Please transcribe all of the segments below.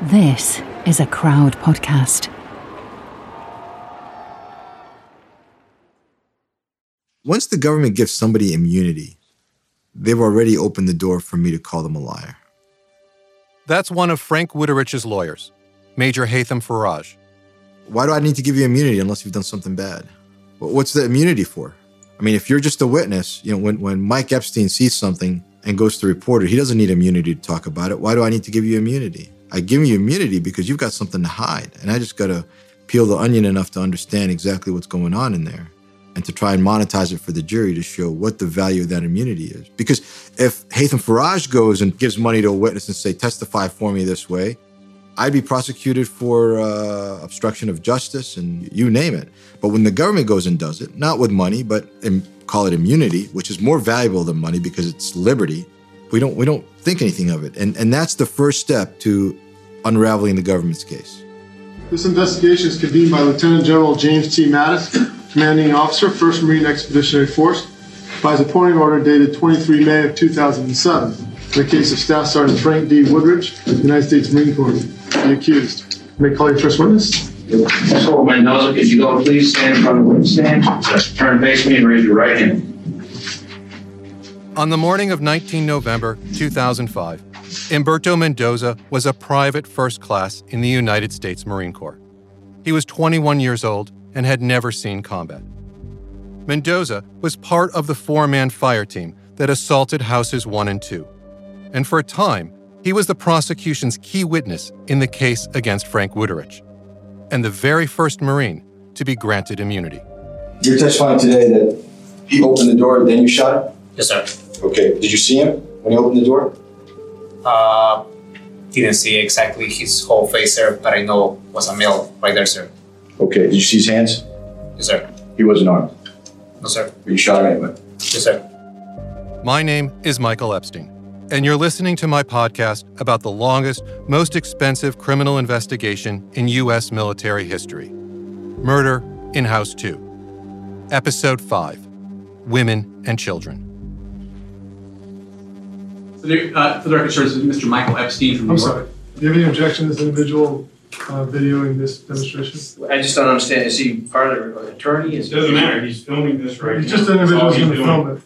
This is a Crowd podcast. Once the government gives somebody immunity, they've already opened the door for me to call them a liar. That's one of Frank Wutterich's lawyers, Major Haitham Faraj. Why do I need to give you immunity unless you've done something bad? What's the immunity for? I mean, if you're just a witness, when Mike Epstein sees something and goes to report it, he doesn't need immunity to talk about it. Why do I need to give you immunity? I give you immunity because you've got something to hide, and I just got to peel the onion enough to understand exactly what's going on in there and to try and monetize it for the jury to show what the value of that immunity is. Because if Haitham Faraj goes and gives money to a witness and say, testify for me this way, I'd be prosecuted for obstruction of justice and you name it. But when the government goes and does it, not with money, but call it immunity, which is more valuable than money because it's liberty, we don't think anything of it. And that's the first step to unraveling the government's case. This investigation is convened by Lieutenant General James T. Mattis, Commanding Officer, 1st Marine Expeditionary Force, by his appointing order dated 23 May of 2007, in the case of Staff Sergeant Frank D. Wutterich, United States Marine Corps, the accused. You may call your first witness. Officer Mendoza, could you go please stand in front of the witness stand? Turn face me and raise your right hand. On the morning of 19 November 2005, Humberto Mendoza was a private first class in the United States Marine Corps. He was 21 years old and had never seen combat. Mendoza was part of the 4-man fire team that assaulted Houses 1 and 2. And for a time, he was the prosecution's key witness in the case against Frank Wutterich, and the very first Marine to be granted immunity. You're testifying today that he opened the door, then you shot him? Yes, sir. Okay. Did you see him when he opened the door? Didn't see exactly his whole face, sir, but I know it was a male right there, sir. Okay. Did you see his hands? Yes, sir. He wasn't armed. No, sir. But you shot him anyway? Yes, sir. My name is Michael Epstein, and you're listening to my podcast about the longest, most expensive criminal investigation in U.S. military history. Murder in House 2. Episode 5. Women and Children. For the record, sir, this is Mr. Michael Epstein from New York. I'm sorry. Do you have any objection to this individual videoing this demonstration? I just don't understand. Is he part of the attorney? It doesn't matter. He's filming this right now. He's just an individual who's going to film it.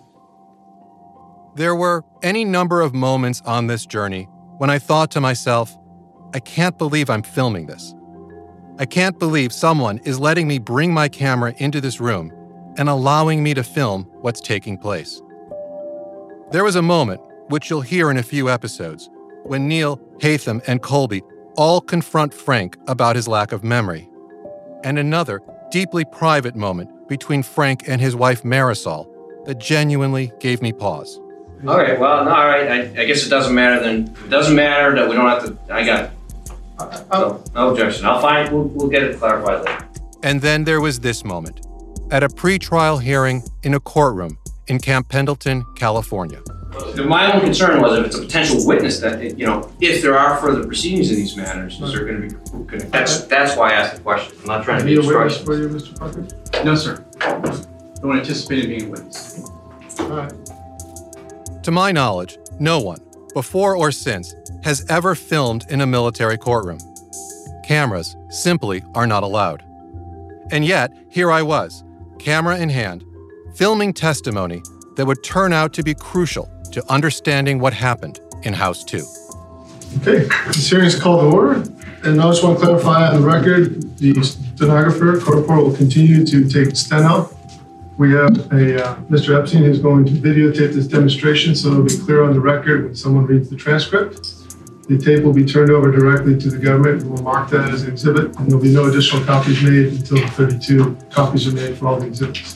There were any number of moments on this journey when I thought to myself, I can't believe I'm filming this. I can't believe someone is letting me bring my camera into this room and allowing me to film what's taking place. There was a moment, which you'll hear in a few episodes, when Neil, Haitham, and Colby all confront Frank about his lack of memory, and another deeply private moment between Frank and his wife Marisol that genuinely gave me pause. All right, well, all right. I guess it doesn't matter then. It doesn't matter that we don't have to. I got it. No objection. We'll get it clarified later. And then there was this moment, at a pre-trial hearing in a courtroom in Camp Pendleton, California. My only concern was if it's a potential witness that, if there are further proceedings in these matters, is there going to be, that's why I asked the question. I'm not trying to be obstructionist. For you, Mr. Parker? No, sir. Don't anticipate being a witness. All right. To my knowledge, no one, before or since, has ever filmed in a military courtroom. Cameras simply are not allowed. And yet, here I was, camera in hand, filming testimony that would turn out to be crucial to understanding what happened in House 2. Okay, this hearing is called to order. And I just want to clarify on the record, the stenographer, court reporter, will continue to take steno. We have Mr. Epstein who's going to videotape this demonstration so it'll be clear on the record when someone reads the transcript. The tape will be turned over directly to the government. We'll mark that as an exhibit, and there'll be no additional copies made until the 32 copies are made for all the exhibits.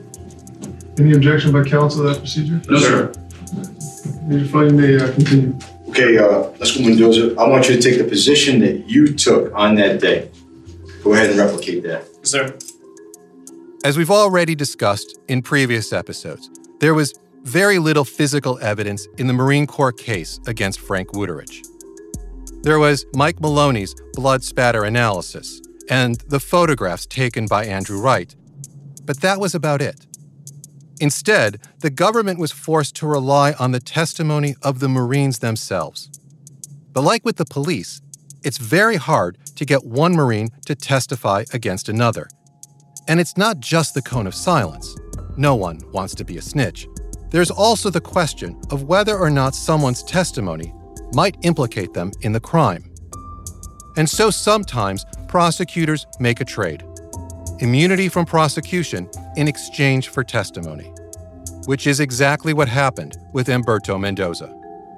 Any objection by counsel to that procedure? No, sir. Mr. Fung, you may continue. Okay, let's go, Mendoza. I want you to take the position that you took on that day. Go ahead and replicate that. Yes, sir. As we've already discussed in previous episodes, there was very little physical evidence in the Marine Corps case against Frank Wutterich. There was Mike Maloney's blood spatter analysis and the photographs taken by Andrew Wright, but that was about it. Instead, the government was forced to rely on the testimony of the Marines themselves. But like with the police, It's very hard to get one Marine to testify against another. And it's not just the cone of silence. No one wants to be a snitch. There's also the question of whether or not someone's testimony might implicate them in the crime. And so sometimes prosecutors make a trade. Immunity from prosecution in exchange for testimony, which is exactly what happened with Humberto Mendoza.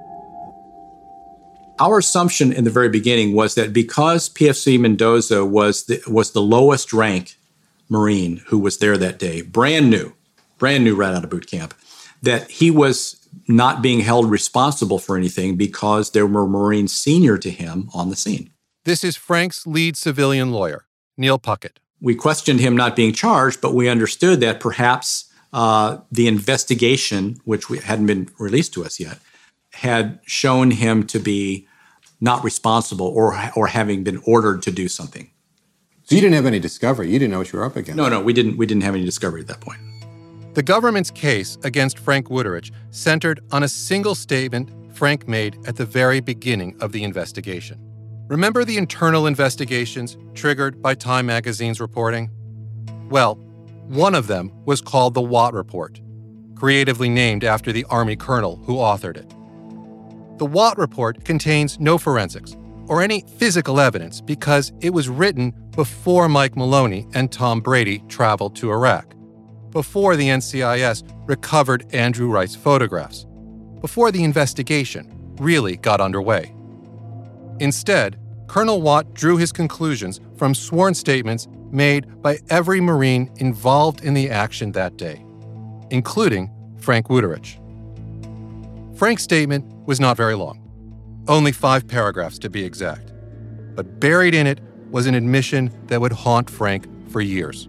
Our assumption in the very beginning was that because PFC Mendoza was the lowest ranked Marine who was there that day, brand new right out of boot camp, that he was not being held responsible for anything because there were Marines senior to him on the scene. This is Frank's lead civilian lawyer, Neil Puckett. We questioned him not being charged, but we understood that perhaps the investigation, which hadn't been released to us yet, had shown him to be not responsible or having been ordered to do something. So you didn't have any discovery. You didn't know what you were up against. No, we didn't have any discovery at that point. The government's case against Frank Wuterich centered on a single statement Frank made at the very beginning of the investigation. Remember the internal investigations triggered by Time magazine's reporting? Well, one of them was called the Watt Report, creatively named after the Army colonel who authored it. The Watt Report contains no forensics or any physical evidence because it was written before Mike Maloney and Tom Brady traveled to Iraq, before the NCIS recovered Andrew Wright's photographs, before the investigation really got underway. Instead, Colonel Watt drew his conclusions from sworn statements made by every Marine involved in the action that day, including Frank Wuterich. Frank's statement was not very long, only 5 paragraphs to be exact, but buried in it was an admission that would haunt Frank for years.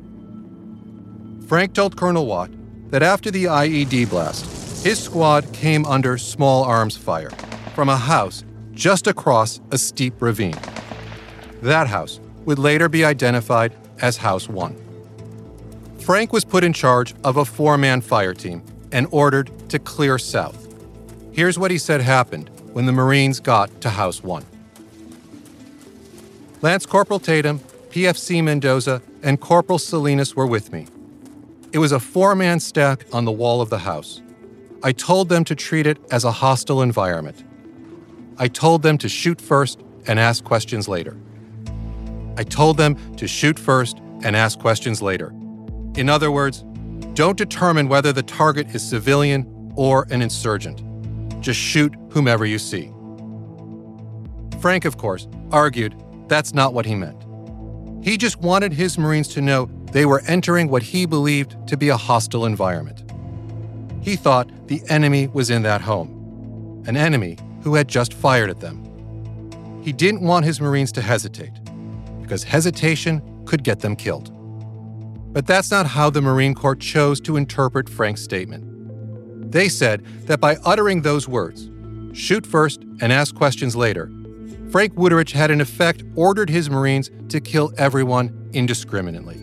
Frank told Colonel Watt that after the IED blast, his squad came under small arms fire from a house just across a steep ravine. That house would later be identified as House 1. Frank was put in charge of a 4-man fire team and ordered to clear south. Here's what he said happened when the Marines got to House 1. Lance Corporal Tatum, PFC Mendoza, and Corporal Salinas were with me. It was a 4-man stack on the wall of the house. I told them to treat it as a hostile environment. I told them to shoot first and ask questions later. I told them to shoot first and ask questions later. In other words, don't determine whether the target is civilian or an insurgent. Just shoot whomever you see. Frank, of course, argued that's not what he meant. He just wanted his Marines to know they were entering what he believed to be a hostile environment. He thought the enemy was in that home, an enemy who had just fired at them. He didn't want his Marines to hesitate, because hesitation could get them killed. But that's not how the Marine Corps chose to interpret Frank's statement. They said that by uttering those words, shoot first and ask questions later, Frank Wuterich had in effect ordered his Marines to kill everyone indiscriminately.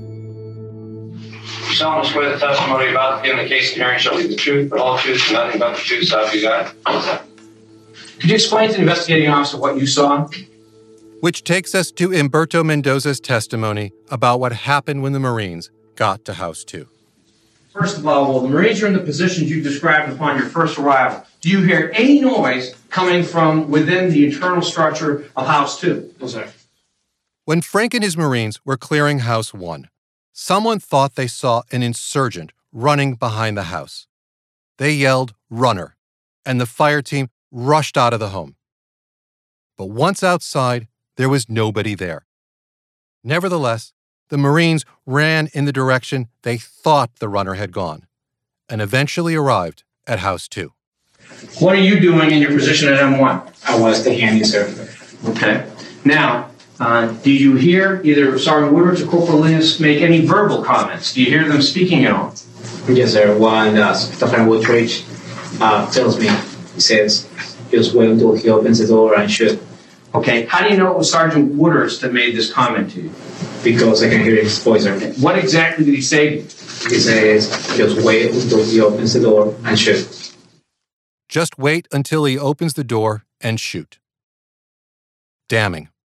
You solemnly swear the testimony about giving the case hearing shall be the truth, but all truth and nothing but the truth, so help you God. Could you explain to the investigating officer what you saw? Which takes us to Humberto Mendoza's testimony about what happened when the Marines got to House 2. First of all, while the Marines are in the positions you described upon your first arrival, do you hear any noise coming from within the internal structure of House 2? No, sir. When Frank and his Marines were clearing House 1, someone thought they saw an insurgent running behind the house. They yelled, "Runner," and the fire team rushed out of the home. But once outside, there was nobody there. Nevertheless, the Marines ran in the direction they thought the runner had gone, and eventually arrived at House 2. What are you doing in your position at M1? I was the handy, sir. Okay. Now, did you hear either Sergeant Woodward or Corporal Linus make any verbal comments? Do you hear them speaking at all? Yes, sir. One, Stefan Woodridge tells me, he says, just wait until he opens the door and shoot. Okay. How do you know it was Sergeant Woodward that made this comment to you? Because I can hear his voice, sir. What exactly did he say to you? He says, just wait until he opens the door and shoot. Just wait until he opens the door and shoot. Damning.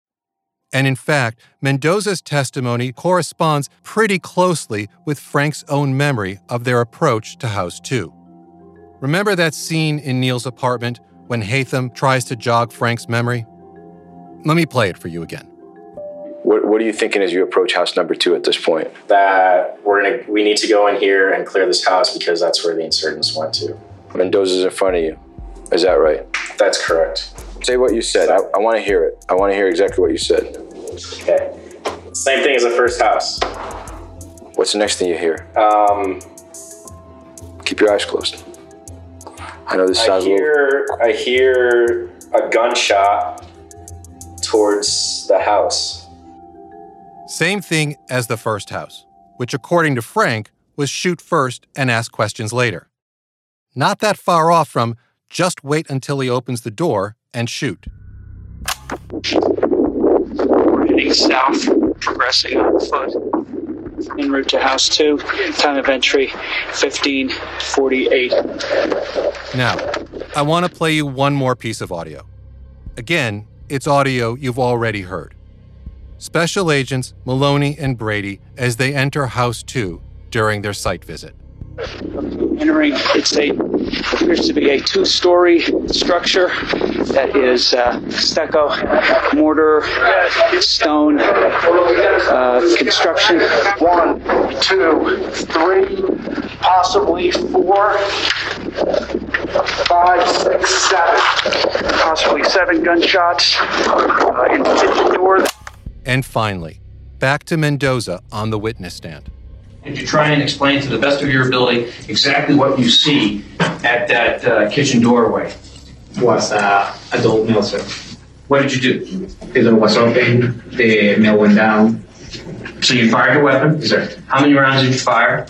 And in fact, Mendoza's testimony corresponds pretty closely with Frank's own memory of their approach to House 2. Remember that scene in Neil's apartment when Haytham tries to jog Frank's memory? Let me play it for you again. What are you thinking as you approach house number 2 at this point? That we need to go in here and clear this house because that's where the insurgents went to. Mendoza's in front of you. Is that right? That's correct. Say what you said. I want to hear it. I want to hear exactly what you said. Okay. Same thing as the first house. What's the next thing you hear? Keep your eyes closed. I know this sounds I hear a gunshot towards the house. Same thing as the first house, which according to Frank was shoot first and ask questions later. Not that far off from just wait until he opens the door and shoot. We're heading south, progressing on foot, en route to House 2. Time of entry, 15:48. Now, I want to play you one more piece of audio. Again, it's audio you've already heard. Special Agents Maloney and Brady as they enter House 2 during their site visit. Entering, appears to be a 2-story structure that is stucco, mortar, stone construction. 1, 2, 3, possibly 4, 5, 6, 7. Possibly 7 gunshots in the kitchen door. And finally, back to Mendoza on the witness stand. Did you try and explain to the best of your ability exactly what you see at that kitchen doorway? Was adult meal, sir. What did you do? The door was open, the meal went down. So you fired your weapon? Yes, sir. How many rounds did you fire?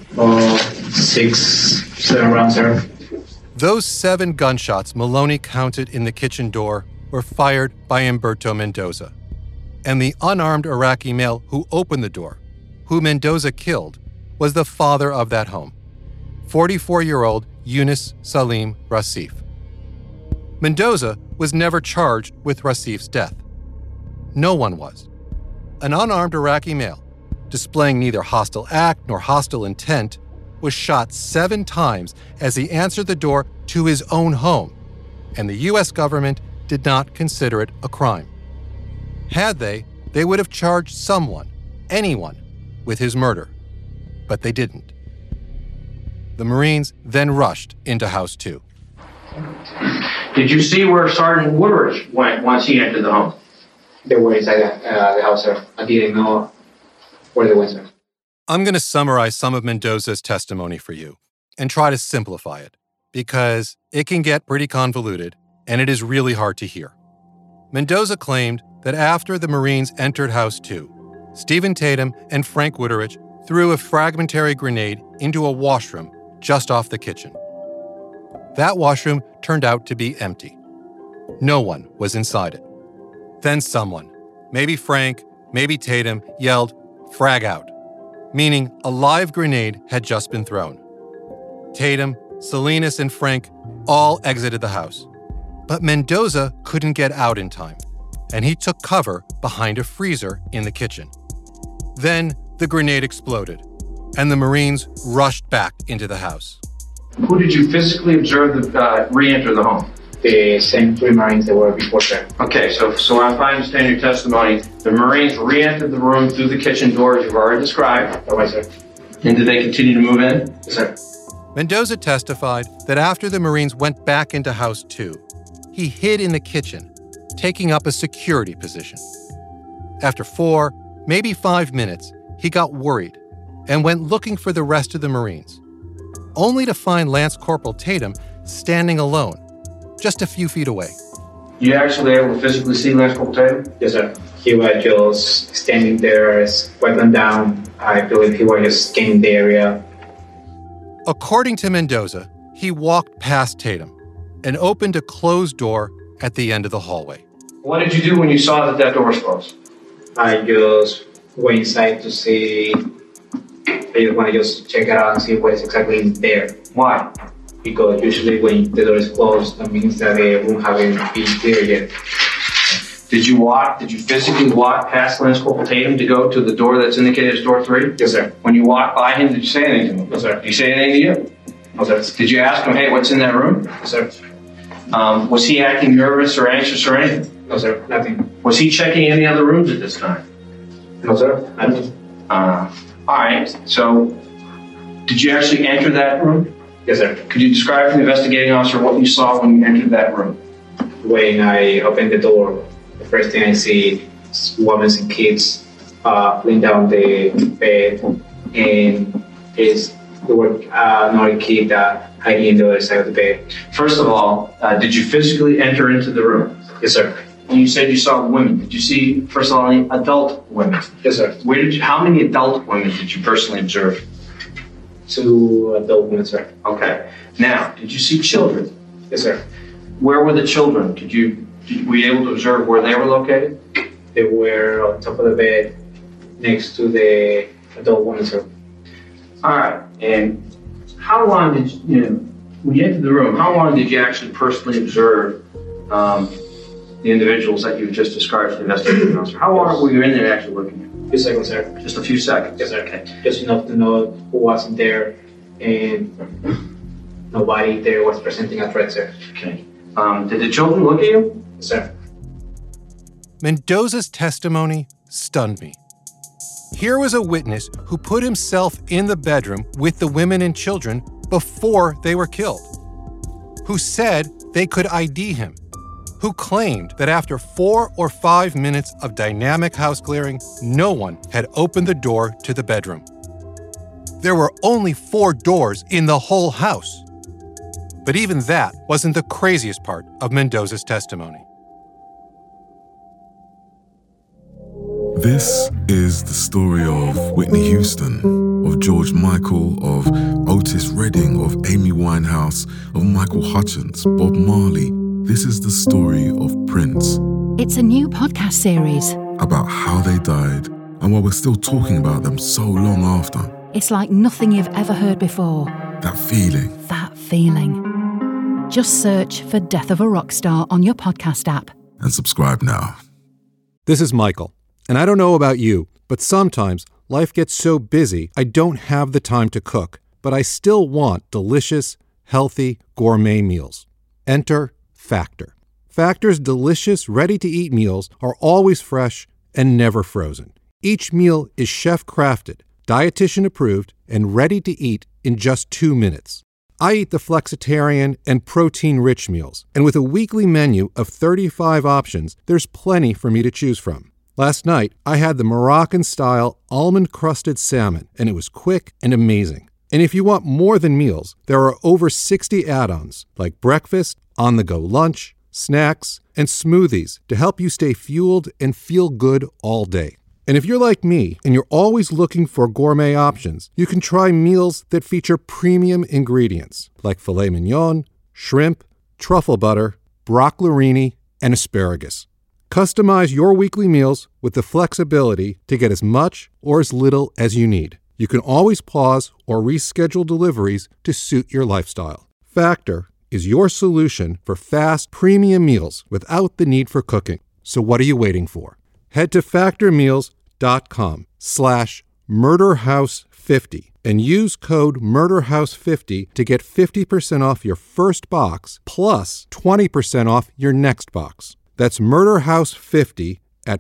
6, 7 rounds, sir. Those 7 gunshots Maloney counted in the kitchen door were fired by Humberto Mendoza. And the unarmed Iraqi male who opened the door, who Mendoza killed, was the father of that home, 44-year-old Yunus Salim Rasif. Mendoza was never charged with Rasif's death. No one was. An unarmed Iraqi male, displaying neither hostile act nor hostile intent, was shot 7 times as he answered the door to his own home, and the U.S. government did not consider it a crime. Had they would have charged someone, anyone, with his murder, but they didn't. The Marines then rushed into House 2. Did you see where Sergeant Woodridge went once he entered the home? They were inside the house, sir. I didn't know where they went, sir. I'm going to summarize some of Mendoza's testimony for you and try to simplify it, because it can get pretty convoluted and it is really hard to hear. Mendoza claimed that after the Marines entered House 2, Stephen Tatum and Frank Wuterich threw a fragmentary grenade into a washroom just off the kitchen. That washroom turned out to be empty. No one was inside it. Then someone, maybe Frank, maybe Tatum, yelled, "Frag out," meaning a live grenade had just been thrown. Tatum, Salinas, and Frank all exited the house. But Mendoza couldn't get out in time, and he took cover behind a freezer in the kitchen. Then the grenade exploded, and the Marines rushed back into the house. Who did you physically observe re-enter the home? The same 3 Marines that were before, sir. Okay, so if I understand your testimony, the Marines re-entered the room through the kitchen door as you've already described. Oh, right, sir. And did they continue to move in? Yes, sir. Mendoza testified that after the Marines went back into House 2, he hid in the kitchen, taking up a security position. After 4, maybe 5 minutes, he got worried and went looking for the rest of the Marines, only to find Lance Corporal Tatum standing alone, just a few feet away. You actually able to physically see Lance Corporal Tatum? Yes, sir. He was just standing there, his weapon down. I believe he was just scanning the area. According to Mendoza, he walked past Tatum and opened a closed door at the end of the hallway. What did you do when you saw that door was closed? I just went inside to see. I just want to just check it out and see what is exactly in there. Why? Because usually when the door is closed, that means that the room hasn't been cleared yet. Did you physically walk past Lance Corporal Tatum to go to the door that's indicated as door 3? Yes, sir. When you walked by him, did you say anything to him? No, sir. Did you say anything to you? No, sir. Did you ask him, hey, what's in that room? Yes, sir. Was he acting nervous or anxious or anything? No, sir. Nothing. Was he checking any other rooms at this time? No, sir. Nothing. All right. So, did you actually enter that room? Yes, sir. Could you describe to the investigating officer what you saw when you entered that room? When I opened the door, the first thing I see is women and kids laying down the bed, and there were another kid hiding in the other side of the bed. First of all, did you physically enter into the room? Yes, sir. And you said you saw women. Did you see, first of all, any adult women? Yes, sir. How many adult women did you personally observe? 2 adult women, sir. Okay. Now, did you see children? Yes, sir. Where were the children? Were you able to observe where they were located? They were on top of the bed next to the adult woman, sir. All right. And how long did when you entered the room, how long did you actually personally observe the individuals that you just described to the investigating officer? How long were you in there actually looking at? A few seconds, sir. Just a few seconds? Yes, sir. Okay. Just enough to know who wasn't there, and nobody there was presenting a threat, sir. Okay. Did the children look at you? Yes, sir. Mendoza's testimony stunned me. Here was a witness who put himself in the bedroom with the women and children before they were killed, who said they could ID him, who claimed that after 4 or 5 minutes of dynamic house clearing, no one had opened the door to the bedroom. There were only 4 doors in the whole house. But even that wasn't the craziest part of Mendoza's testimony. This is the story of Whitney Houston, of George Michael, of Otis Redding, of Amy Winehouse, of Michael Hutchence, Bob Marley. This is the story of Prince. It's a new podcast series about how they died and why we're still talking about them so long after. It's like nothing you've ever heard before. That feeling. That feeling. Just search for Death of a Rock Star on your podcast app. And subscribe now. This is Michael, and I don't know about you, but sometimes life gets so busy I don't have the time to cook, but I still want delicious, healthy, gourmet meals. Enter Factor. Factor's delicious, ready-to-eat meals are always fresh and never frozen. Each meal is chef-crafted, dietitian-approved, and ready to eat in just 2 minutes. I eat the flexitarian and protein-rich meals, and with a weekly menu of 35 options, there's plenty for me to choose from. Last night, I had the Moroccan-style almond-crusted salmon, and it was quick and amazing. And if you want more than meals, there are over 60 add-ons, like breakfast, on-the-go lunch, snacks, and smoothies to help you stay fueled and feel good all day. And if you're like me and you're always looking for gourmet options, you can try meals that feature premium ingredients like filet mignon, shrimp, truffle butter, broccoline, and asparagus. Customize your weekly meals with the flexibility to get as much or as little as you need. You can always pause or reschedule deliveries to suit your lifestyle. Factor is your solution for fast, premium meals without the need for cooking. So what are you waiting for? Head to factormeals.com/murderhouse50 and use code murderhouse50 to get 50% off your first box plus 20% off your next box. That's murderhouse50 at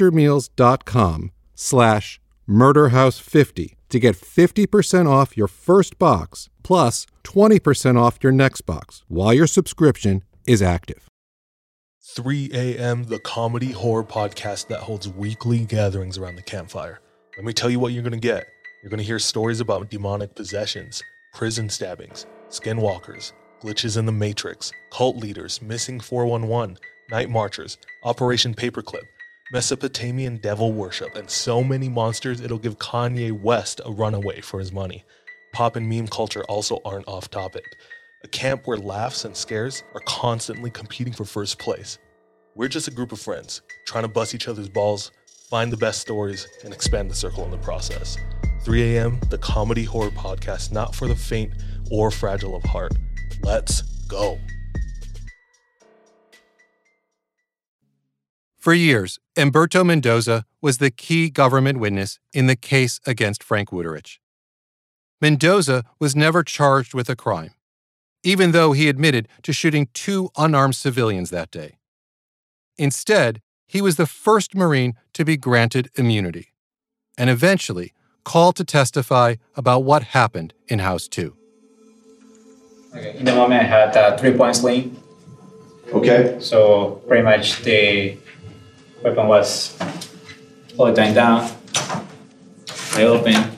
factormeals.com/murderhouse50 to get 50% off your first box plus 20% off your next box while your subscription is active. 3 a.m., the comedy horror podcast that holds weekly gatherings around the campfire. Let me tell you what you're going to get. You're going to hear stories about demonic possessions, prison stabbings, skinwalkers, glitches in the Matrix, cult leaders, missing 411, night marchers, Operation Paperclip, Mesopotamian devil worship, and so many monsters it'll give Kanye West a runaway for his money. Pop and meme culture also aren't off topic. A camp where laughs and scares are constantly competing for first place. We're just a group of friends, trying to bust each other's balls, find the best stories, and expand the circle in the process. 3 a.m., the comedy horror podcast not for the faint or fragile of heart. Let's go. For years, Humberto Mendoza was the key government witness in the case against Frank Wuterich. Mendoza was never charged with a crime, even though he admitted to shooting 2 unarmed civilians that day. Instead, he was the first Marine to be granted immunity, and eventually called to testify about what happened in House 2. Okay. In the moment, I had a 3-point sling. Okay. So pretty much the weapon was all the time down. I opened,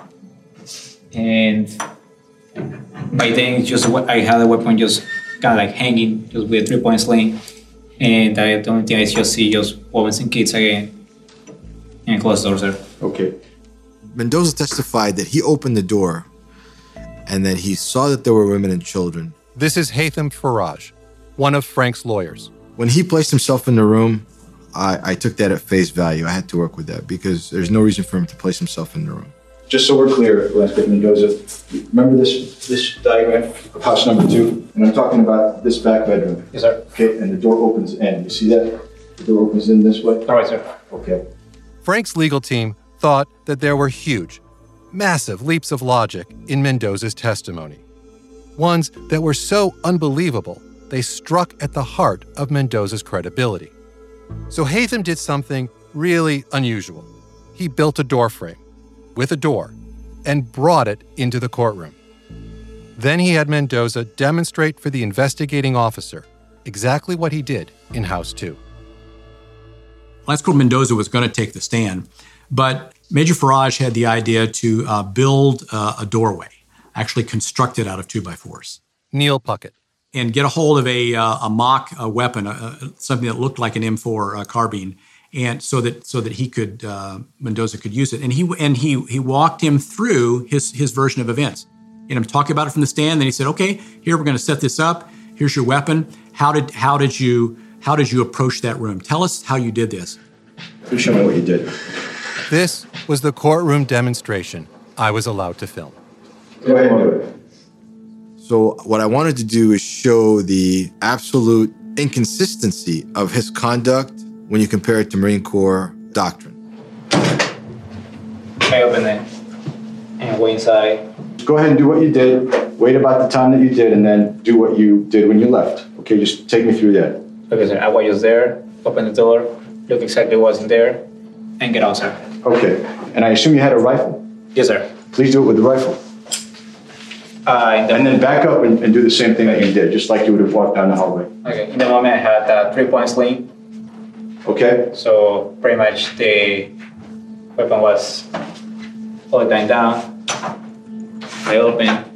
and by then, just I had the weapon just kind of like hanging, just with a 3-point sling, and the only thing I just see just women and kids again, and close the door, sir. Okay. Mendoza testified that he opened the door and that he saw that there were women and children. This is Haitham Faraj, one of Frank's lawyers. When he placed himself in the room, I took that at face value. I had to work with that because there's no reason for him to place himself in the room. Just so we're clear, Landscape Mendoza, remember this diagram of house number 2? And I'm talking about this back bedroom. Yes, sir. Okay, and the door opens in. You see that? The door opens in this way? All right, sir. Okay. Frank's legal team thought that there were huge, massive leaps of logic in Mendoza's testimony. Ones that were so unbelievable, they struck at the heart of Mendoza's credibility. So Haitham did something really unusual. He built a door frame with a door and brought it into the courtroom. Then he had Mendoza demonstrate for the investigating officer exactly what he did in House 2. Lance Corporal Mendoza was going to take the stand, but Major Faraj had the idea to build a doorway, actually construct it out of 2x4s. Neil Puckett. And get a hold of a mock weapon, something that looked like an M4 carbine, and so that he could Mendoza could use it. And he walked him through his version of events. And I'm talking about it from the stand. Then he said, "Okay, here we're going to set this up. Here's your weapon. How did you approach that room? Tell us how you did this." Please show me what you did. This was the courtroom demonstration I was allowed to film. Go ahead and do it. So what I wanted to do is show the absolute inconsistency of his conduct when you compare it to Marine Corps doctrine. I open it and go inside. Go ahead and do what you did. Wait about the time that you did, and then do what you did when you left. Okay, just take me through that. Okay, sir. I was just there, open the door, look exactly what's in there, and get out, sir. Okay, and I assume you had a rifle? Yes, sir. Please do it with the rifle. And then back up and do the same thing that you did, just like you would have walked down the hallway. Okay, in the moment I had a 3-point sling. Okay. So pretty much the weapon was all the time down. I opened,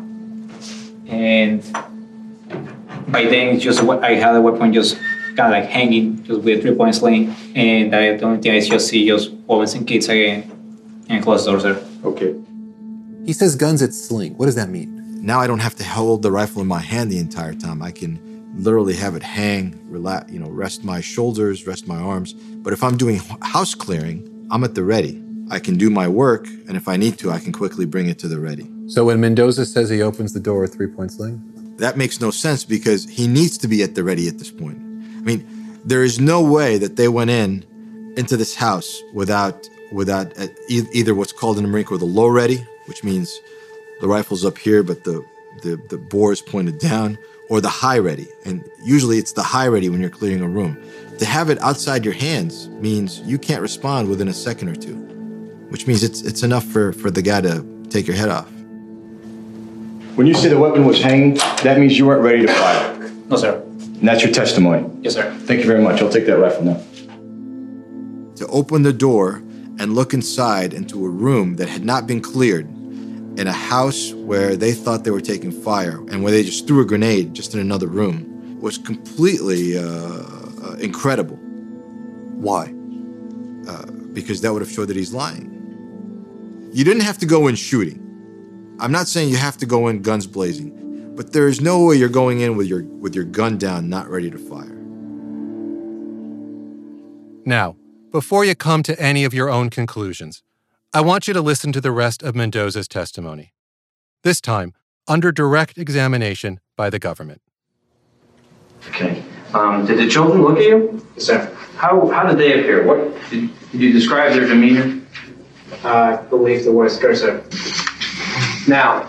and by then just I had the weapon just kind of like hanging, just with a 3-point sling, and the only thing I just see just women and kids again, and close the door, sir. Okay. He says guns at sling. What does that mean? Now I don't have to hold the rifle in my hand the entire time. I can literally have it hang, rest my shoulders, rest my arms. But if I'm doing house clearing, I'm at the ready. I can do my work, and if I need to, I can quickly bring it to the ready. So when Mendoza says he opens the door with 3-point sling? That makes no sense because he needs to be at the ready at this point. I mean, there is no way that they went into this house without either what's called in the Marine Corps the low ready, which means the rifle's up here, but the bore is pointed down, or the high ready. And usually it's the high ready when you're clearing a room. To have it outside your hands means you can't respond within a second or two, which means it's enough for the guy to take your head off. When you say the weapon was hanging, that means you weren't ready to fire. No, sir. And that's your testimony. Yes, sir. Thank you very much. I'll take that rifle now. To open the door and look inside into a room that had not been cleared, in a house where they thought they were taking fire and where they just threw a grenade just in another room, was completely incredible. Why? Because that would have showed that he's lying. You didn't have to go in shooting. I'm not saying you have to go in guns blazing, but there is no way you're going in with your gun down, not ready to fire. Now, before you come to any of your own conclusions, I want you to listen to the rest of Mendoza's testimony, this time under direct examination by the government. Okay. Did the children look at you? Yes, sir. How did they appear? What did you describe their demeanor? I believe the word sir. Now,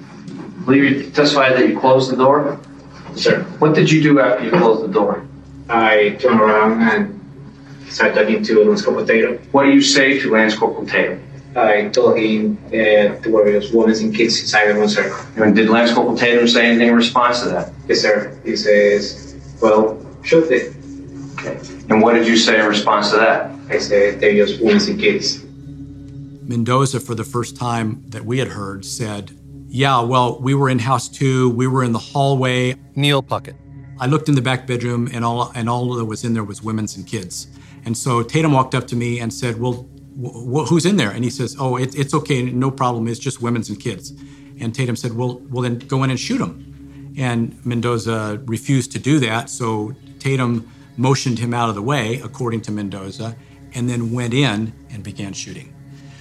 I believe you testified that you closed the door? Sir. What did you do after you closed the door? I turned around and started talking to Lance Corporal Tatum. What do you say to Lance Corporal Tatum? I told him there were women and kids inside the room, sir. And did Lance Corporal Tatum say anything in response to that? Yes, sir. He says, well, shoot it. Okay. And what did you say in response to that? I said, they're just women and kids. Mendoza, for the first time that we had heard, said, yeah, well, we were in house 2, we were in the hallway. Neil Puckett. I looked in the back bedroom and all that was in there was women's and kids. And so Tatum walked up to me and said, well, who's in there? And he says, oh, it's okay, no problem, it's just women's and kids. And Tatum said, well, then go in and shoot them. And Mendoza refused to do that, so Tatum motioned him out of the way, according to Mendoza, and then went in and began shooting.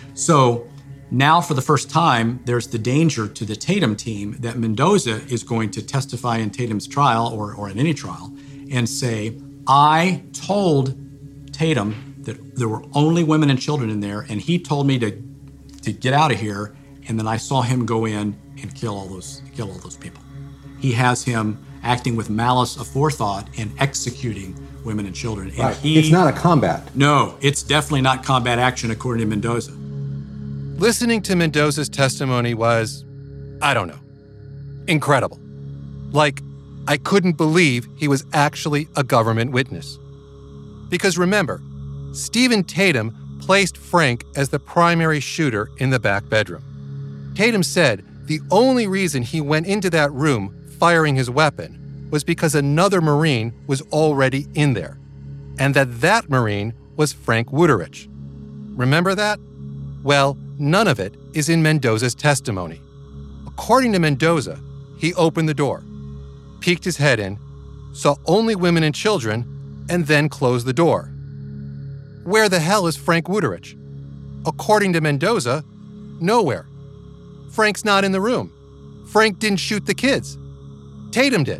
So now for the first time, there's the danger to the Tatum team that Mendoza is going to testify in Tatum's trial or in any trial and say, I told Tatum that there were only women and children in there, and he told me to get out of here, and then I saw him go in and kill all those people. He has him acting with malice aforethought and executing women and children. And right. It's not a combat. No, it's definitely not combat action, according to Mendoza. Listening to Mendoza's testimony was, I don't know, incredible. Like, I couldn't believe he was actually a government witness. Because remember, Stephen Tatum placed Frank as the primary shooter in the back bedroom. Tatum said the only reason he went into that room firing his weapon was because another Marine was already in there, and that Marine was Frank Wuterich. Remember that? Well, none of it is in Mendoza's testimony. According to Mendoza, he opened the door, peeked his head in, saw only women and children, and then closed the door. Where the hell is Frank Wuterich? According to Mendoza, nowhere. Frank's not in the room. Frank didn't shoot the kids. Tatum did.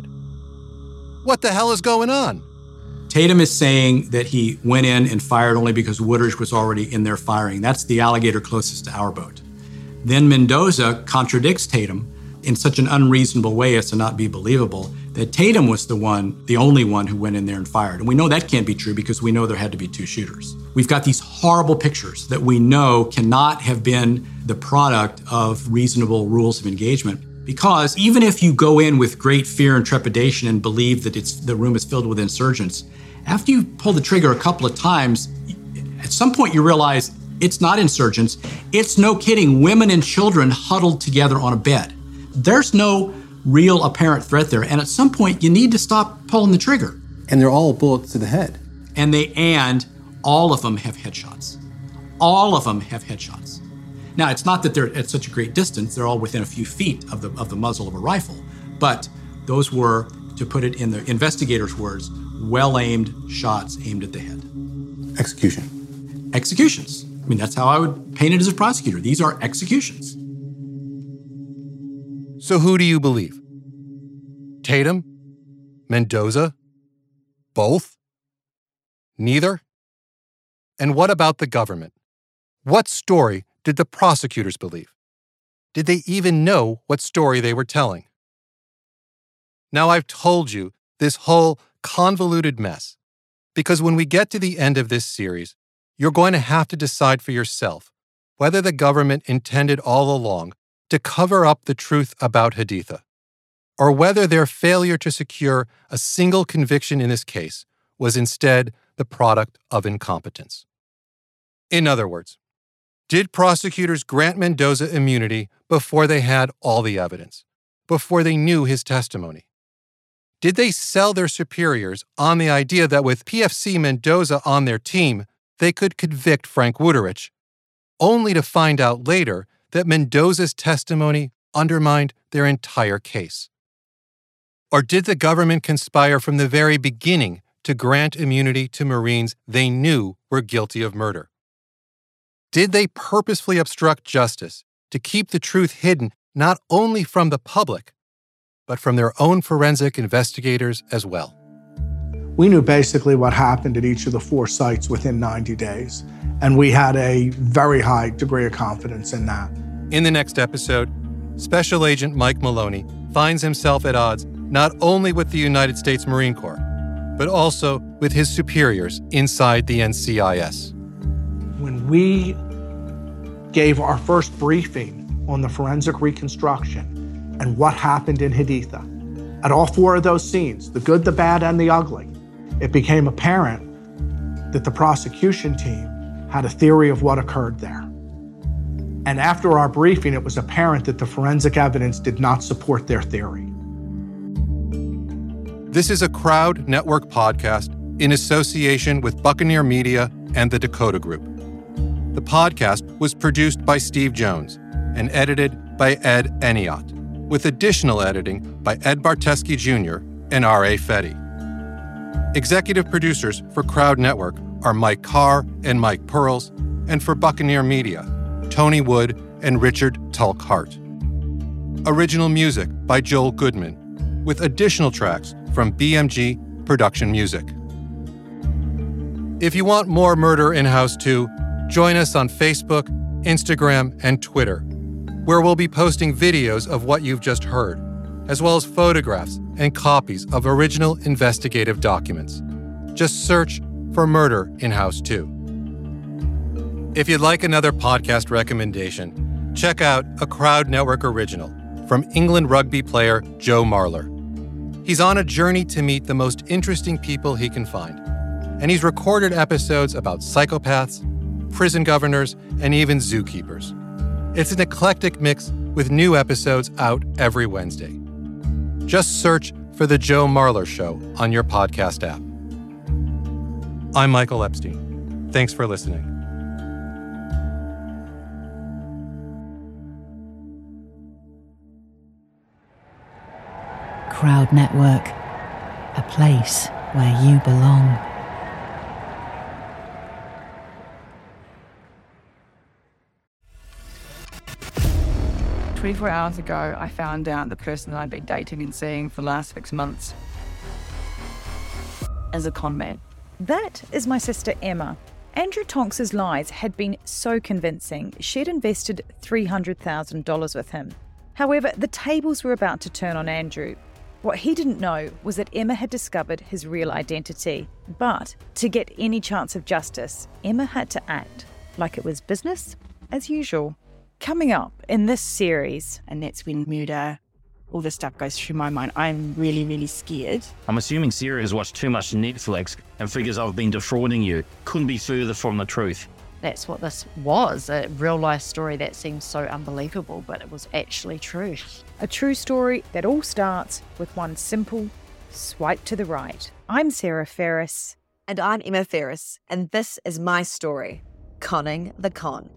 What the hell is going on? Tatum is saying that he went in and fired only because Wuterich was already in there firing. That's the alligator closest to our boat. Then Mendoza contradicts Tatum in such an unreasonable way as to not be believable, that Tatum was the only one who went in there and fired. And we know that can't be true because we know there had to be 2 shooters. We've got these horrible pictures that we know cannot have been the product of reasonable rules of engagement. Because even if you go in with great fear and trepidation and believe that the room is filled with insurgents, after you pull the trigger a couple of times, at some point you realize it's not insurgents. It's, no kidding, women and children huddled together on a bed. There's no real apparent threat there. And at some point you need to stop pulling the trigger. And they're all bullets to the head. And all of them have headshots. All of them have headshots. Now, it's not that they're at such a great distance. They're all within a few feet of the muzzle of a rifle. But those were, to put it in the investigators' words, well-aimed shots aimed at the head. Executions. I mean, that's how I would paint it as a prosecutor. These are executions. So who do you believe? Tatum? Mendoza? Both? Neither? And what about the government? What story did the prosecutors believe? Did they even know what story they were telling? Now, I've told you this whole convoluted mess because when we get to the end of this series, you're going to have to decide for yourself whether the government intended all along to cover up the truth about Haditha, or whether their failure to secure a single conviction in this case was instead the product of incompetence. In other words, did prosecutors grant Mendoza immunity before they had all the evidence, before they knew his testimony? Did they sell their superiors on the idea that with PFC Mendoza on their team, they could convict Frank Wuterich, only to find out later that Mendoza's testimony undermined their entire case? Or did the government conspire from the very beginning to grant immunity to Marines they knew were guilty of murder? Did they purposefully obstruct justice to keep the truth hidden not only from the public, but from their own forensic investigators as well? We knew basically what happened at each of the 4 sites within 90 days, and we had a very high degree of confidence in that. In the next episode, Special Agent Mike Maloney finds himself at odds not only with the United States Marine Corps, but also with his superiors inside the NCIS. When we gave our first briefing on the forensic reconstruction and what happened in Haditha, at all 4 of those scenes, the good, the bad, and the ugly, it became apparent that the prosecution team had a theory of what occurred there. And after our briefing, it was apparent that the forensic evidence did not support their theory. This is a Crowd Network podcast in association with Buccaneer Media and the Dakota Group. The podcast was produced by Steve Jones and edited by Ed Eniot, with additional editing by Ed Barteski Jr. and R.A. Fetty. Executive producers for Crowd Network are Mike Carr and Mike Pearls, and for Buccaneer Media, Tony Wood and Richard Tulk Hart. Original music by Joel Goodman, with additional tracks from BMG Production Music. If you want more Murder in House 2, join us on Facebook, Instagram, and Twitter, where we'll be posting videos of what you've just heard, as well as photographs and copies of original investigative documents. Just search for Murder in House 2. If you'd like another podcast recommendation, check out a Crowd Network original from England rugby player Joe Marler. He's on a journey to meet the most interesting people he can find, and he's recorded episodes about psychopaths, prison governors, and even zookeepers. It's an eclectic mix with new episodes out every Wednesday. Just search for The Joe Marler Show on your podcast app. I'm Michael Epstein. Thanks for listening. Crowd Network, a place where you belong. 24 hours ago, I found out the person that I'd been dating and seeing for the last 6 months is a con man. That is my sister Emma. Andrew Tonks's lies had been so convincing, she'd invested $300,000 with him. However, the tables were about to turn on Andrew. What he didn't know was that Emma had discovered his real identity. But to get any chance of justice, Emma had to act like it was business as usual. Coming up in this series, and that's when murder, all this stuff goes through my mind. I'm really, really scared. I'm assuming Sarah has watched too much Netflix and figures I've been defrauding you. Couldn't be further from the truth. That's what this was, a real-life story that seems so unbelievable, but it was actually true. A true story that all starts with one simple swipe to the right. I'm Sarah Ferris. And I'm Emma Ferris, and this is my story, Conning the Con.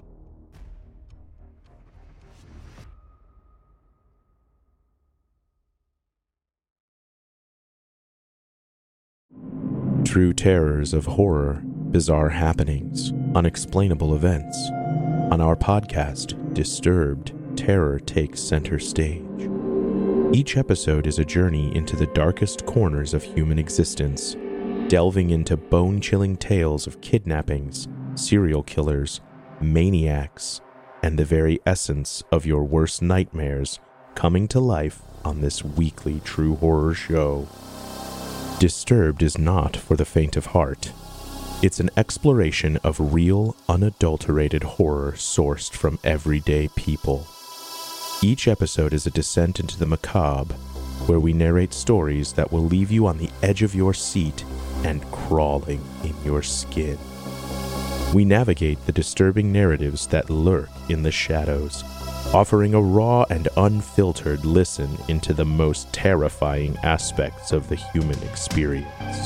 True terrors of horror, bizarre happenings, unexplainable events. On our podcast, Disturbed, terror takes center stage. Each episode is a journey into the darkest corners of human existence, delving into bone-chilling tales of kidnappings, serial killers, maniacs, and the very essence of your worst nightmares coming to life on this weekly true horror show. Disturbed is not for the faint of heart. It's an exploration of real, unadulterated horror sourced from everyday people. Each episode is a descent into the macabre, where we narrate stories that will leave you on the edge of your seat and crawling in your skin. We navigate the disturbing narratives that lurk in the shadows, offering a raw and unfiltered listen into the most terrifying aspects of the human experience.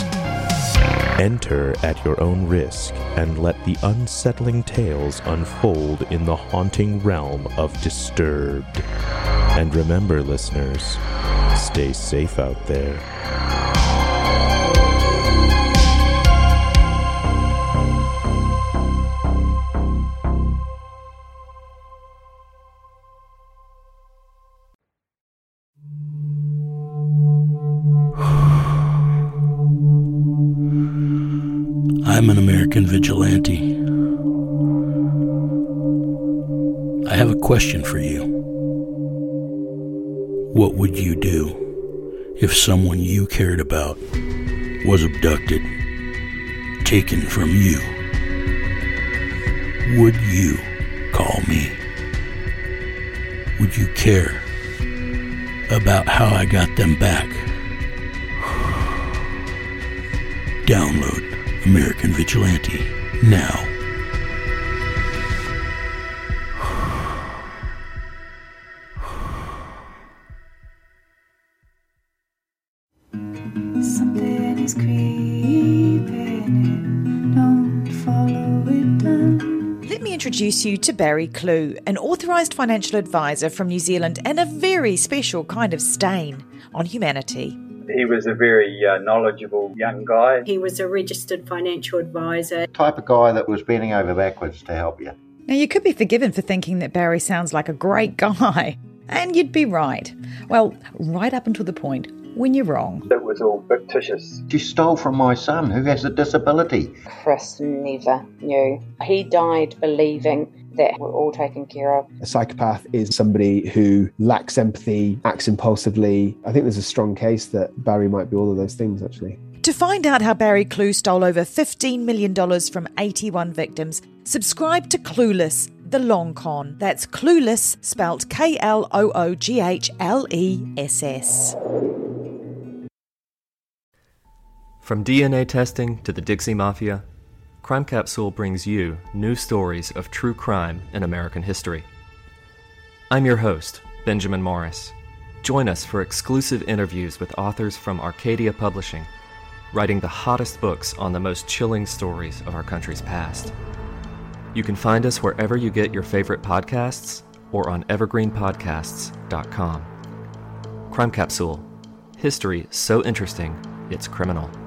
Enter at your own risk and let the unsettling tales unfold in the haunting realm of Disturbed. And remember, listeners, stay safe out there. I'm an American vigilante. I have a question for you. What would you do if someone you cared about was abducted, taken from you? Would you call me? Would you care about how I got them back? Download American Vigilante now. Something is creeping in, don't follow it down. Let me introduce you to Barry Clew, an authorised financial advisor from New Zealand and a very special kind of stain on humanity. He was a very knowledgeable young guy. He was a registered financial advisor. Type of guy that was bending over backwards to help you. Now, you could be forgiven for thinking that Barry sounds like a great guy, and you'd be right. Well, right up until the point when you're wrong. It was all fictitious. She stole from my son, who has a disability. Chris never knew. He died believing that we're all taken care of. A psychopath is somebody who lacks empathy, acts impulsively. I think there's a strong case that Barry might be all of those things, actually. To find out how Barry Clew stole over $15 million from 81 victims, subscribe to Clueless, The Long Con. That's Clueless, spelt Klooghless. From DNA testing to the Dixie Mafia, Crime Capsule brings you new stories of true crime in American history. I'm your host, Benjamin Morris. Join us for exclusive interviews with authors from Arcadia Publishing, writing the hottest books on the most chilling stories of our country's past. You can find us wherever you get your favorite podcasts or on evergreenpodcasts.com. Crime Capsule. History so interesting, it's criminal.